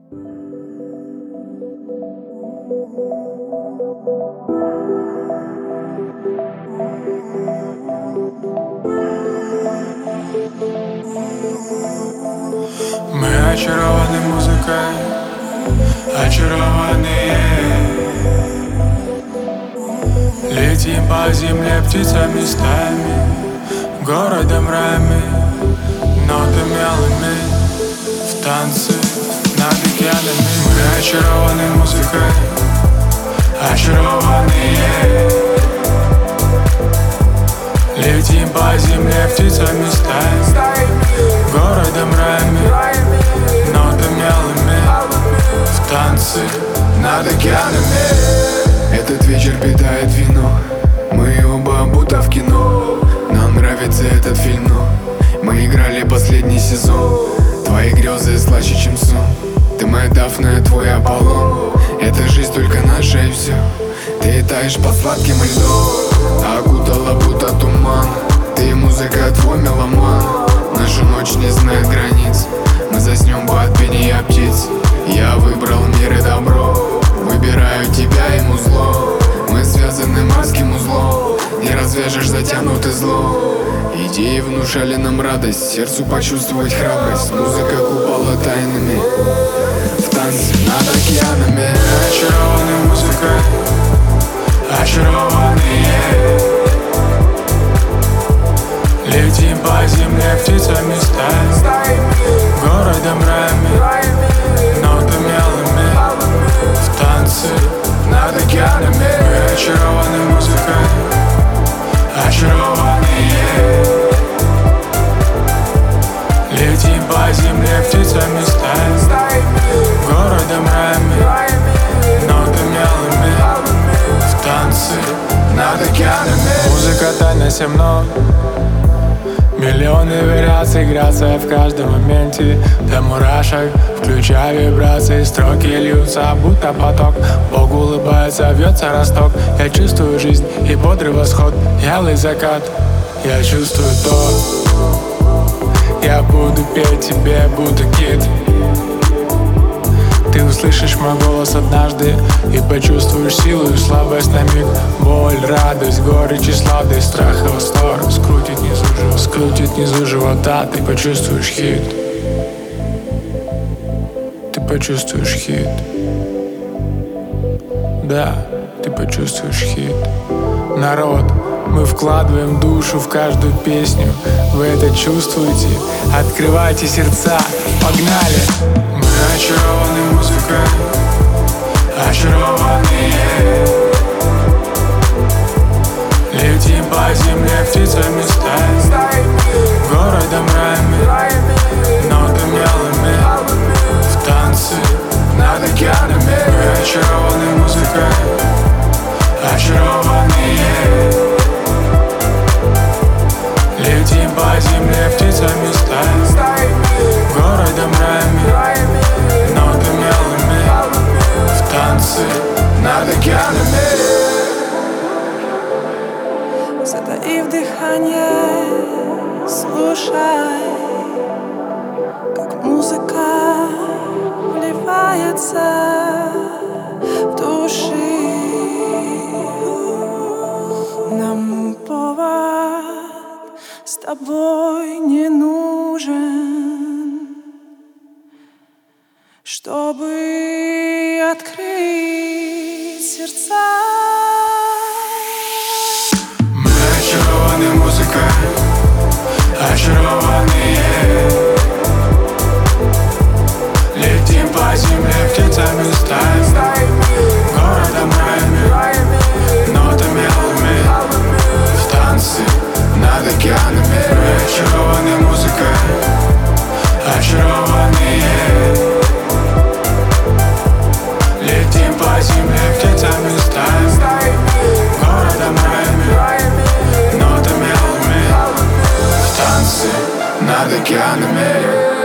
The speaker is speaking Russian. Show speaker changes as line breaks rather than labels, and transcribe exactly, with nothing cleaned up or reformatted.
Мы очарованы музыкой, очарованные. Летим по земле птицами стаями, городом раями, нотами алыми, в танце над океанами. Мы очарованы музыкой, очарованные. Летим по земле птицами стаями, городом раями, нотами алыми, в танце над океанами.
Этот вечер питает вино, мы оба будто в кино. Нам нравится этот фильм, но мы играли последний сезон. Твои грезы слаще, чем сон. Ты моя Дафна, твой Аполлон. Это жизнь только наша и все. Ты таешь под сладким льдом, окутала будто туман. Ты музыка, твой меломан. Наша ночь не знает границ, мы заснем под пение птиц. Я выбрал мир и добро, выбираю тебя и музло. Мы связаны морским узлом, не развяжешь затянутый зло. Идеи внушали нам радость, сердцу почувствовать храбрость. Музыка купала тайнами, в танце над океанами.
Очарованы музыкой, очарованные. Летим по земле птицами стаями, городом раями, нотами алыми, в танце над океанами. Мы очарованы музыкой, очарованные. Летим по земле птицами стаями, городом раями, нотами алыми, в танце над океанами. Музыка тайна семно, миллионы вариаций, грация в каждом моменте. До мурашек, включая вибрации, строки льются, будто поток. Бог улыбается, вьется росток. Я чувствую жизнь и бодрый восход, ялый закат. Я чувствую то, я буду петь тебе, будто кит. Ты услышишь мой голос однажды и почувствуешь силу и слабость на миг. Боль, радость, горечь и сладость, страх и восторг скрутит внизу живота, скрутит внизу живота. Ты почувствуешь хит, ты почувствуешь хит. Да, ты почувствуешь хит. Народ, мы вкладываем душу в каждую песню. Вы это чувствуете? Открывайте сердца, погнали! Мы очарованы музыкой, очарованные. Летим по земле птицами стаями, городом раями, нотами алыми, в танце над океанами. Мы очарованы музыкой, очарованные. Летим по земле птицами стаями, городом раями, нотами алыми, в танце над океанами.
Затаив дыхание, слушай, как музыка вливается в души. Нам повод с тобой не нужен, чтобы открыть сердца.
Мы очарованы музыкой, очарованные. Летим по земле птицами стаями, городом раями, нотами алыми, в танце над океанами. Мы очарованы музыкой, очарованные. Летим по земле птицами стаями, городом раями, нотами алыми, в танце над океанами.